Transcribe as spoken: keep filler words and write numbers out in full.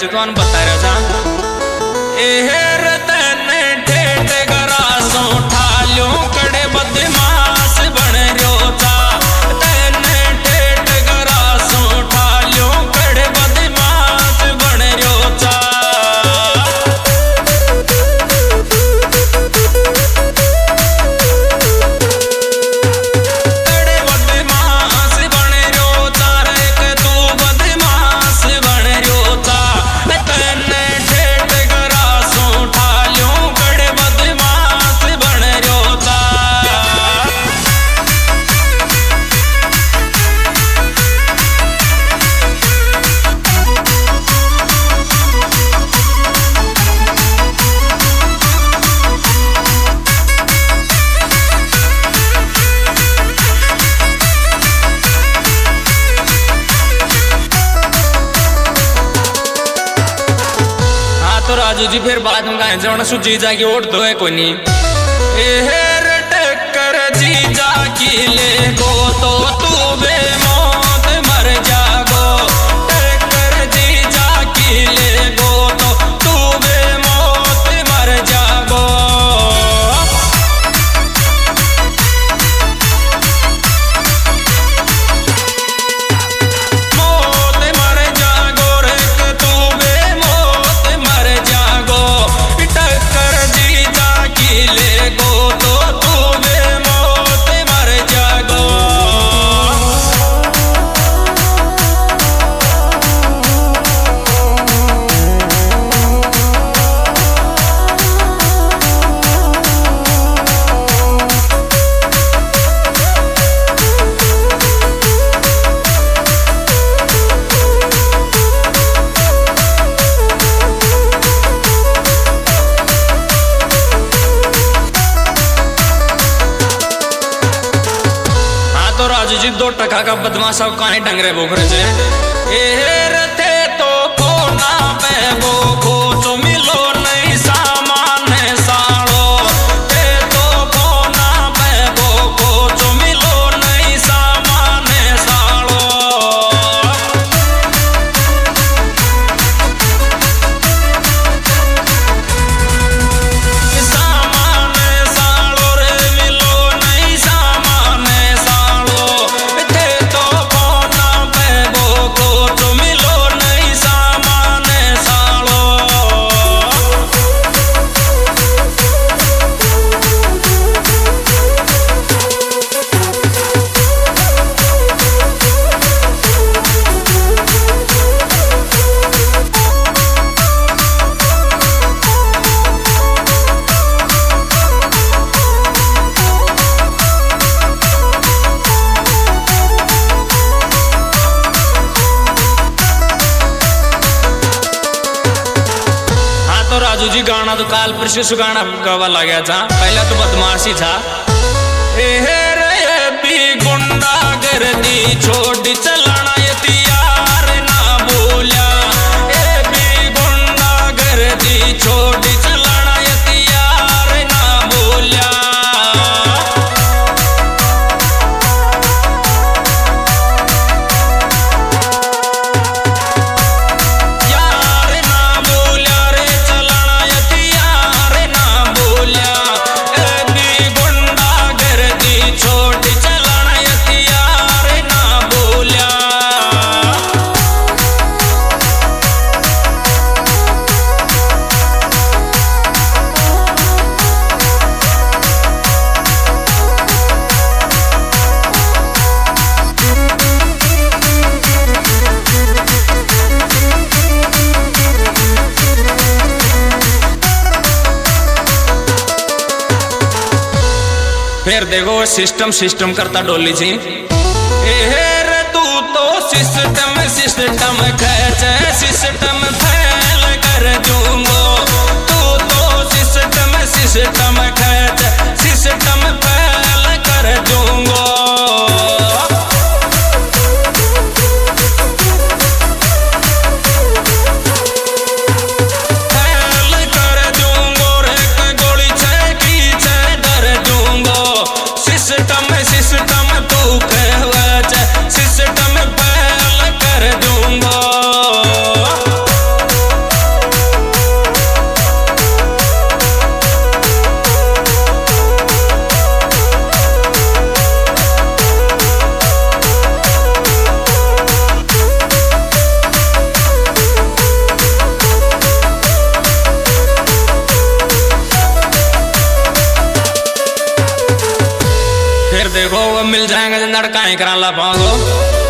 तुम बता रहा था एहर तने ठेठ गरासों ठाल्यो कड़े बदमाश बन रयो था तने ठेठ गरासों ठाल्यो कड़े बदमाश बन रयो था कड़े बदमाश बन रयो था रे के तू बदमाश बन रयो था राजू जी फिर बाद में कहें जब सुजी जाके ओट दो है कोई नहीं एहर टक्कर जी जाकी ले गो तो तू बेमौत मर जागो टक्कर जी जाकी ले गो तो तू बेमौत मर जागो मौत मर जागो रे तू बेमौत मर जागो टक्कर जी जाकी ले गो तो तू बेमौत मर जागो राजू जी दो टका का बदमाश कहानी डंगरे बोखरे से एहर थे तो कोना पे वो खोचो मिलो नहीं सामान साड़ो थे तो कोना पे वो खोचो मिलो नहीं सामान साड़ो सामान साड़ो रे मिलो नहीं सामान साड़ो थे तो कोना पे वो खोचो मिलो नहीं सामान साड़ो राजू जी गाना तो काल परसों गाना गावा लगा था पहला तो बदमाशी था एहर भी गुंडा गर्दी छोड़ चलाना यार ना बोलिया ए भी गुंडा गर्दी छोड़ चलाना यार ना बोलिया फिर देखो सिस्टम सिस्टम करता डोली जी एहर तू तो सिस्टम सिस्टम खैचे सिस्टम फैल कर दूंगो तू तो सिस्टम सिस्टम खैचे सिस्टम फैल कर दूंगो सिस्टम तू कहवा सिस्टम पहल कर दूंगा मिल जाएंगे, लड़का ही करा ला पाओ।